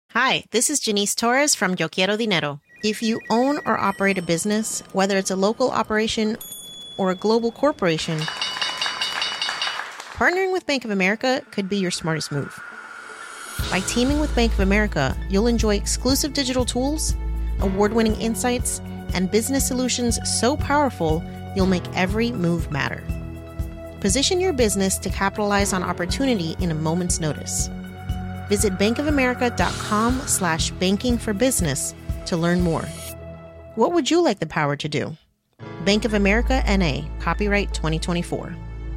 Hi, this is Janice Torres from Yo Quiero Dinero. If you own or operate a business, whether it's a local operation or a global corporation, partnering with Bank of America could be your smartest move. By teaming with Bank of America, you'll enjoy exclusive digital tools, award-winning insights, and business solutions so powerful, you'll make every move matter. Position your business to capitalize on opportunity in a moment's notice. Visit bankofamerica.com/bankingforbusiness to learn more. What would you like the power to do? Bank of America N.A., copyright 2024.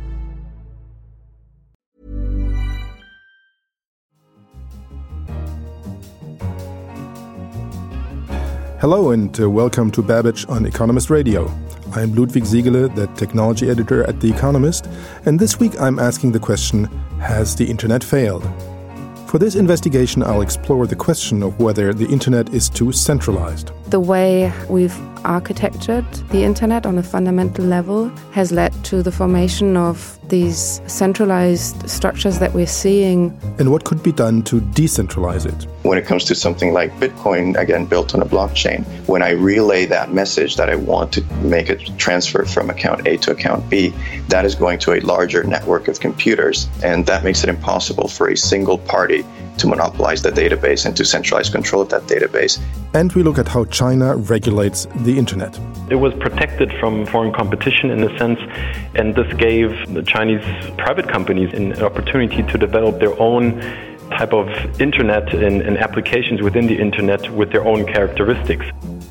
Hello and welcome to Babbage on Economist Radio. I'm Ludwig Siegele, the technology editor at The Economist, and this week I'm asking the question, has the internet failed? For this investigation, I'll explore the question of whether the internet is too centralized. The way we've architectured the internet on a fundamental level has led to the formation of these centralized structures that we're seeing. And what could be done to decentralize it? When it comes to something like Bitcoin, again, built on a blockchain, when I relay that message that I want to make a transfer from account A to account B, that is going to a larger network of computers. And that makes it impossible for a single party to monopolize the database and to centralize control of that database. And we look at how China regulates the internet. It was protected from foreign competition in a sense, and this gave the Chinese private companies an opportunity to develop their own type of internet and applications within the internet with their own characteristics.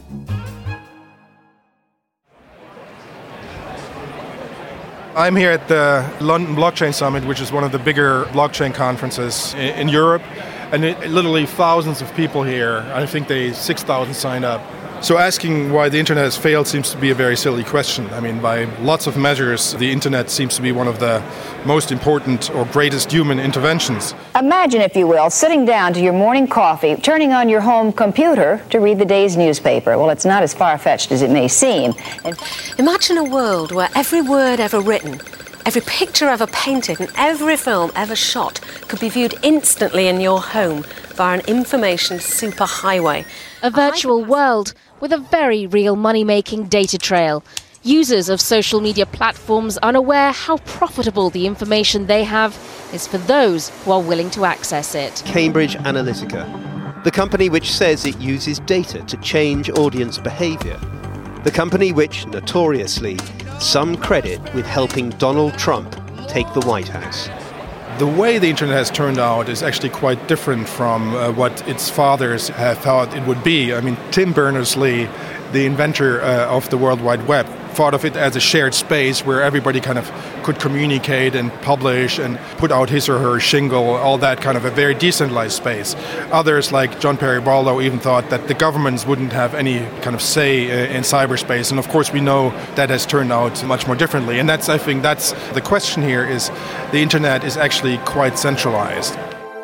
I'm here at the London Blockchain Summit, which is one of the bigger blockchain conferences in Europe, and literally thousands of people here. I think 6,000 signed up. So asking why the internet has failed seems to be a very silly question. I mean, by lots of measures, the internet seems to be one of the most important or greatest human interventions. Imagine, if you will, sitting down to your morning coffee, turning on your home computer to read the day's newspaper. Well, it's not as far-fetched as it may seem. Imagine a world where every word ever written, every picture ever painted, and every film ever shot could be viewed instantly in your home via an information superhighway. A virtual world with a very real money-making data trail. Users of social media platforms unaware how profitable the information they have is for those who are willing to access it. Cambridge Analytica, the company which says it uses data to change audience behaviour. The company which, notoriously, some credit with helping Donald Trump take the White House. The way the internet has turned out is actually quite different from what its fathers have thought it would be. I mean, Tim Berners-Lee, the inventor of the World Wide Web, thought of it as a shared space where everybody kind of could communicate and publish and put out his or her shingle, all that kind of a very decentralized space. Others, like John Perry Barlow, even thought that the governments wouldn't have any kind of say in cyberspace. And of course, we know that has turned out much more differently. And I think that's the question here is the internet is actually quite centralized.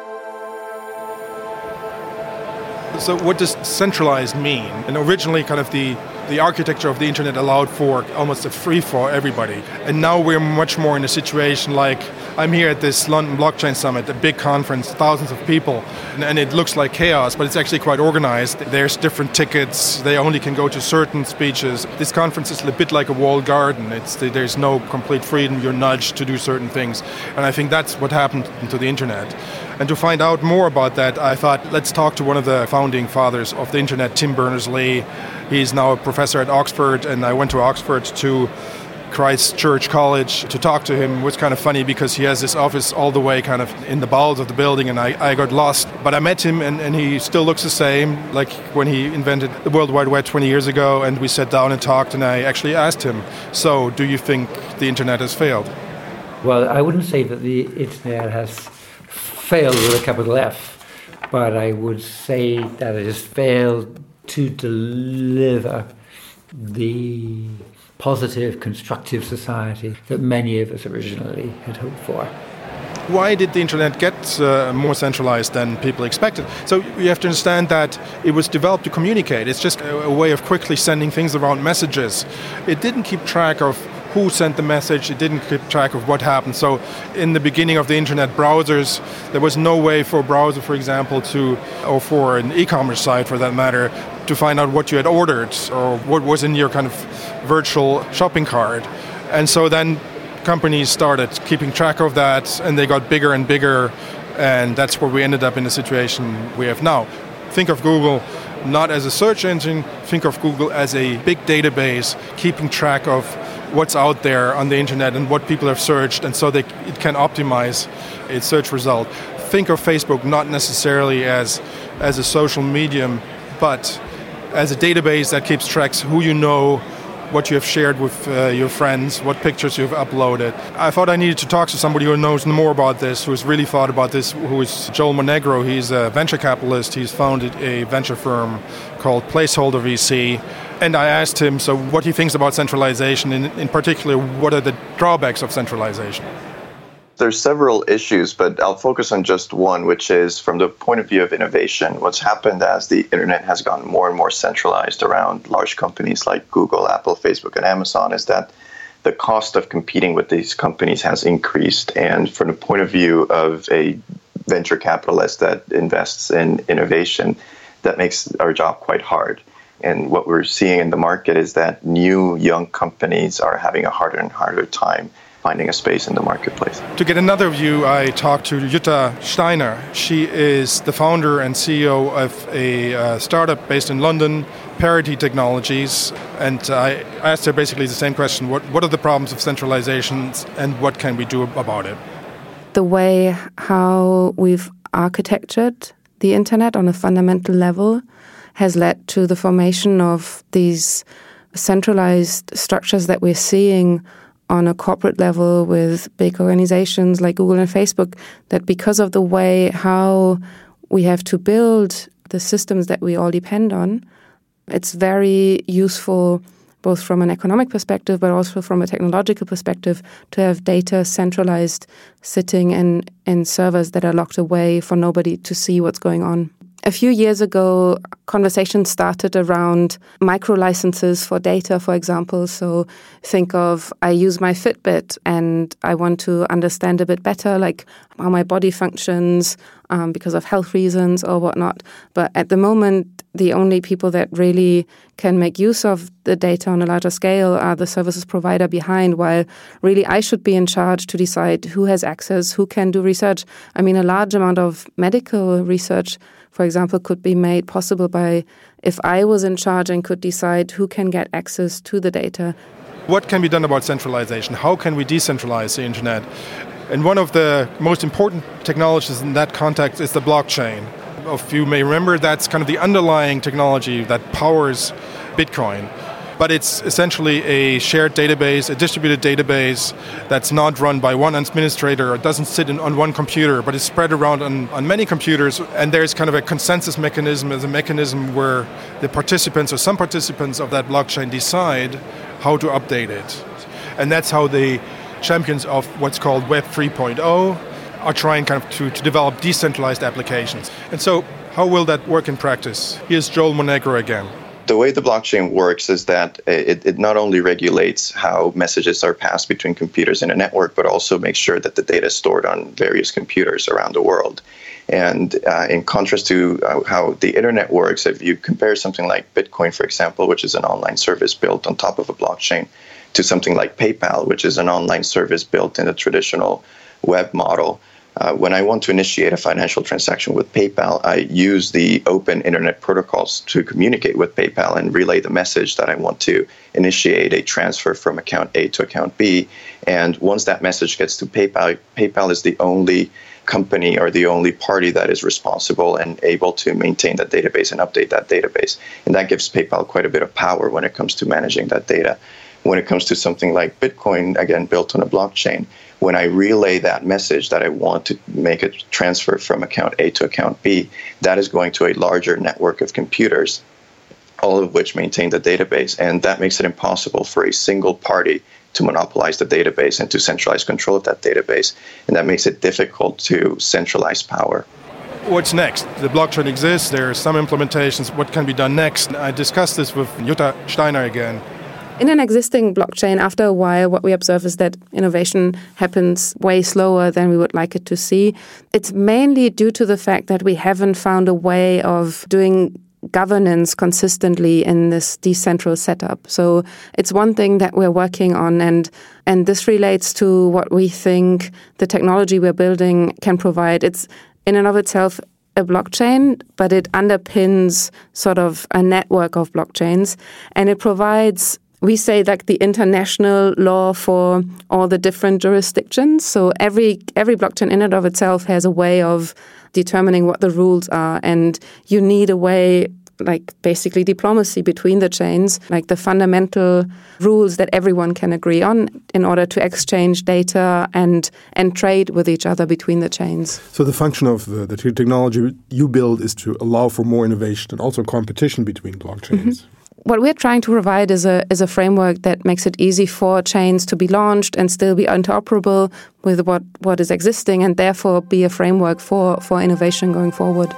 So what does centralized mean? And originally kind of the architecture of the internet allowed for almost a free for everybody. And now we're much more in a situation like I'm here at this London Blockchain Summit, a big conference, thousands of people, and it looks like chaos, but it's actually quite organized. There's different tickets. They only can go to certain speeches. This conference is a bit like a walled garden. There's no complete freedom. You're nudged to do certain things. And I think that's what happened to the internet. And to find out more about that, I thought, let's talk to one of the founding fathers of the internet, Tim Berners-Lee. He's now a professor at Oxford, and I went to Oxford to Christ Church College to talk to him. It was kind of funny because he has this office all the way kind of in the bowels of the building, and I got lost. But I met him, and he still looks the same, like when he invented the World Wide Web 20 years ago, and we sat down and talked, and I actually asked him, so do you think the internet has failed? Well, I wouldn't say that the internet has failed with a capital F, but I would say that it has failed to deliver the positive, constructive society that many of us originally had hoped for. Why did the internet get more centralized than people expected? So you have to understand that it was developed to communicate. It's just a way of quickly sending things around, messages. It didn't keep track of who sent the message. It didn't keep track of what happened. So in the beginning of the internet browsers, there was no way for a browser, for example, or for an e-commerce site for that matter, to find out what you had ordered or what was in your kind of virtual shopping cart. And so then companies started keeping track of that, and they got bigger and bigger, and that's where we ended up in the situation we have now. Think of Google not as a search engine, think of Google as a big database keeping track of what's out there on the internet and what people have searched, and so it can optimize its search result. Think of Facebook not necessarily as a social medium, but as a database that keeps tracks who you know, what you have shared with your friends, what pictures you've uploaded. I thought I needed to talk to somebody who knows more about this, who has really thought about this, who is Joel Monegro. He's a venture capitalist. He's founded a venture firm called Placeholder VC. And I asked him what he thinks about centralization, and in particular, what are the drawbacks of centralization? There's several issues, but I'll focus on just one, which is from the point of view of innovation. What's happened as the internet has gotten more and more centralized around large companies like Google, Apple, Facebook, and Amazon is that the cost of competing with these companies has increased. And from the point of view of a venture capitalist that invests in innovation, that makes our job quite hard. And what we're seeing in the market is that new young companies are having a harder and harder time finding a space in the marketplace. To get another view, I talked to Jutta Steiner. She is the founder and CEO of a startup based in London, Parity Technologies, and I asked her basically the same question. What are the problems of centralization and what can we do about it? The way how we've architectured the internet on a fundamental level has led to the formation of these centralized structures that we're seeing on a corporate level with big organizations like Google and Facebook, that because of the way how we have to build the systems that we all depend on, it's very useful both from an economic perspective but also from a technological perspective to have data centralized sitting in servers that are locked away for nobody to see what's going on. A few years ago, conversations started around micro-licenses for data, for example. So think of, I use my Fitbit and I want to understand a bit better, like how my body functions because of health reasons or whatnot. But at the moment, the only people that really can make use of the data on a larger scale are the services provider behind, while really I should be in charge to decide who has access, who can do research. I mean, a large amount of medical research, for example, could be made possible by if I was in charge and could decide who can get access to the data. What can be done about centralization? How can we decentralize the internet? And one of the most important technologies in that context is the blockchain. If you may remember, that's kind of the underlying technology that powers Bitcoin. But it's essentially a shared database, a distributed database that's not run by one administrator. It doesn't sit on one computer, but it's spread around on many computers. And there's kind of a consensus mechanism as a mechanism where the participants or some participants of that blockchain decide how to update it. And that's how the champions of what's called Web 3.0 are trying kind of to develop decentralized applications. And so how will that work in practice? Here's Joel Monegro again. The way the blockchain works is that it not only regulates how messages are passed between computers in a network, but also makes sure that the data is stored on various computers around the world. And in contrast to how the internet works, if you compare something like Bitcoin, for example, which is an online service built on top of a blockchain, to something like PayPal, which is an online service built in a traditional web model, when I want to initiate a financial transaction with PayPal, I use the open internet protocols to communicate with PayPal and relay the message that I want to initiate a transfer from account A to account B. And once that message gets to PayPal, PayPal is the only company or the only party that is responsible and able to maintain that database and update that database. And that gives PayPal quite a bit of power when it comes to managing that data. When it comes to something like Bitcoin, again, built on a blockchain, when I relay that message that I want to make a transfer from account A to account B, that is going to a larger network of computers, all of which maintain the database. And that makes it impossible for a single party to monopolize the database and to centralize control of that database. And that makes it difficult to centralize power. What's next? The blockchain exists. There are some implementations. What can be done next? I discussed this with Jutta Steiner again. In an existing blockchain, after a while, what we observe is that innovation happens way slower than we would like it to see. It's mainly due to the fact that we haven't found a way of doing governance consistently in this decentralized setup. So it's one thing that we're working on, and this relates to what we think the technology we're building can provide. It's in and of itself a blockchain, but it underpins sort of a network of blockchains, and it provides, we say, like the international law for all the different jurisdictions. So every blockchain in and of itself has a way of determining what the rules are, and you need a way, like basically diplomacy between the chains, like the fundamental rules that everyone can agree on in order to exchange data and trade with each other between the chains. So the function of the technology you build is to allow for more innovation and also competition between blockchains. Mm-hmm. What we're trying to provide is a framework that makes it easy for chains to be launched and still be interoperable with what is existing, and therefore be a framework for innovation going forward.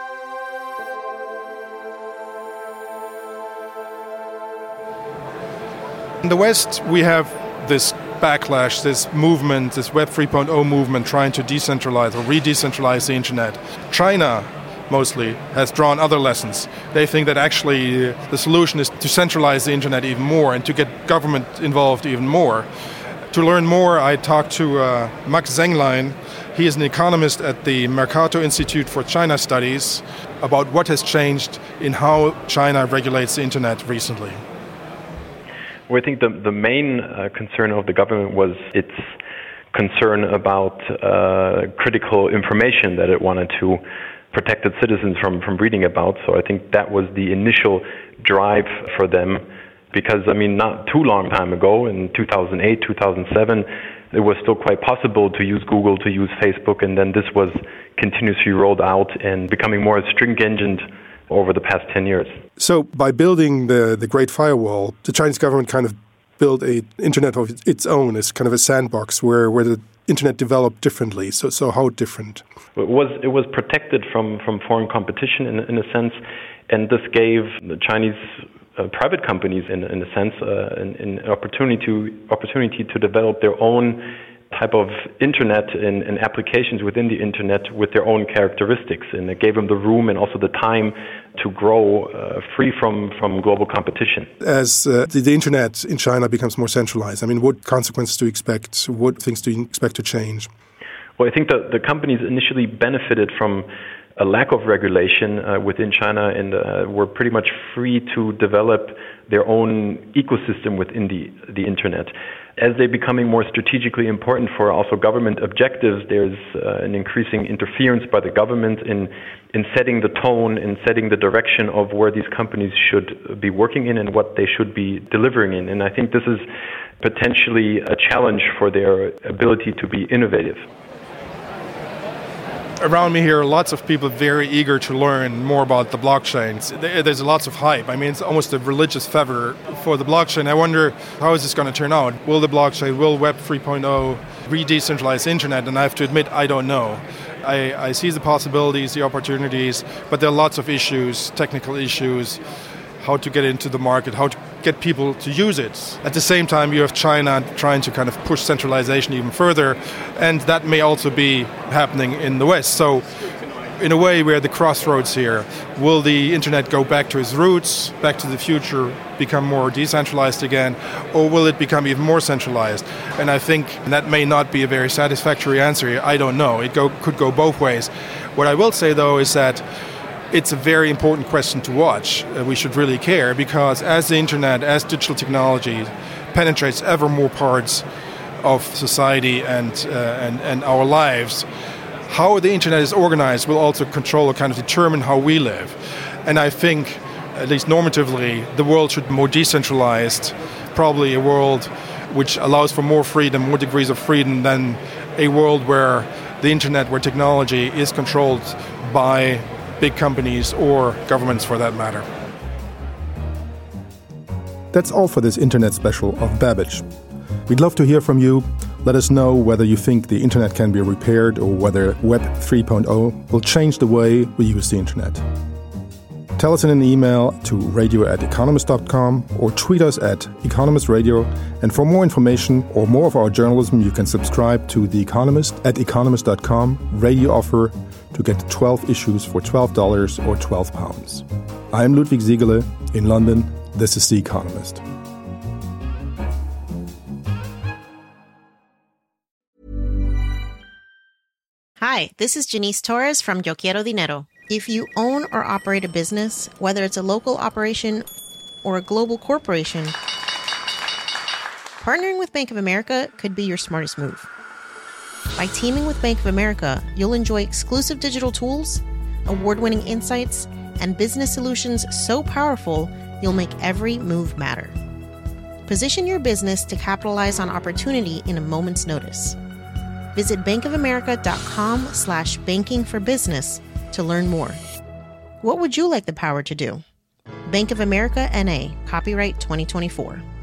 In the West, we have this backlash, this movement, this Web 3.0 movement trying to decentralize or re-decentralize the internet. China mostly has drawn other lessons. They think that actually the solution is to centralize the internet even more and to get government involved even more. To learn more, I talked to Max Zenglein. He is an economist at the Mercator Institute for China Studies about what has changed in how China regulates the internet recently. Well, I think the main concern of the government was its concern about critical information that it wanted to protect its citizens from reading about. So I think that was the initial drive for them, because, I mean, not too long time ago, in 2008, 2007, it was still quite possible to use Google, to use Facebook, and then this was continuously rolled out and becoming more stringent over the past 10 years. So by building the Great Firewall, the Chinese government kind of built an internet of its own, as kind of a sandbox where the internet developed differently. So how different? It was protected from foreign competition in a sense, and this gave the Chinese private companies in a sense an opportunity to develop their own type of internet and applications within the internet with their own characteristics, and it gave them the room and also the time to grow free from global competition. As the internet in China becomes more centralized, I mean, what consequences do you expect? What things do you expect to change? Well, I think the companies initially benefited from a lack of regulation within China, and were pretty much free to develop their own ecosystem within the internet. As they're becoming more strategically important for also government objectives, there's an increasing interference by the government in setting the tone and setting the direction of where these companies should be working in and what they should be delivering in. And I think this is potentially a challenge for their ability to be innovative. Around me here, lots of people very eager to learn more about the blockchains. There's lots of hype. I mean, it's almost a religious fervor for the blockchain. I wonder, how is this going to turn out? Will Web 3.0 re-decentralize the internet? And I have to admit, I don't know. I see the possibilities, the opportunities, but there are lots of issues, technical issues, how to get into the market, how to get people to use it. At the same time, you have China trying to kind of push centralization even further, and that may also be happening in the West. So in a way, we're at the crossroads here. Will the internet go back to its roots, back to the future, become more decentralized again, or will it become even more centralized? And I think that may not be a very satisfactory answer here. I don't know. It could go both ways. What I will say, though, is that it's a very important question to watch. We should really care, because as the internet, as digital technology penetrates ever more parts of society and our lives, how the internet is organized will also control or kind of determine how we live. And I think, at least normatively, the world should be more decentralized, probably a world which allows for more freedom, more degrees of freedom than a world where the internet, where technology is controlled by big companies or governments for that matter. That's all for this internet special of Babbage. We'd love to hear from you. Let us know whether you think the internet can be repaired or whether Web 3.0 will change the way we use the internet. Tell us in an email to radio@economist.com or tweet us at Economist Radio. And for more information or more of our journalism, you can subscribe to The Economist at economist.com radio offer to get 12 issues for $12 or £12. I'm Ludwig Siegele in London. This is The Economist. Hi, this is Janice Torres from Yo Quiero Dinero. If you own or operate a business, whether it's a local operation or a global corporation, partnering with Bank of America could be your smartest move. By teaming with Bank of America, you'll enjoy exclusive digital tools, award-winning insights, and business solutions so powerful you'll make every move matter. Position your business to capitalize on opportunity in a moment's notice. Visit bankofamerica.com/bankingforbusiness to learn more. What would you like the power to do? Bank of America, N.A., copyright 2024.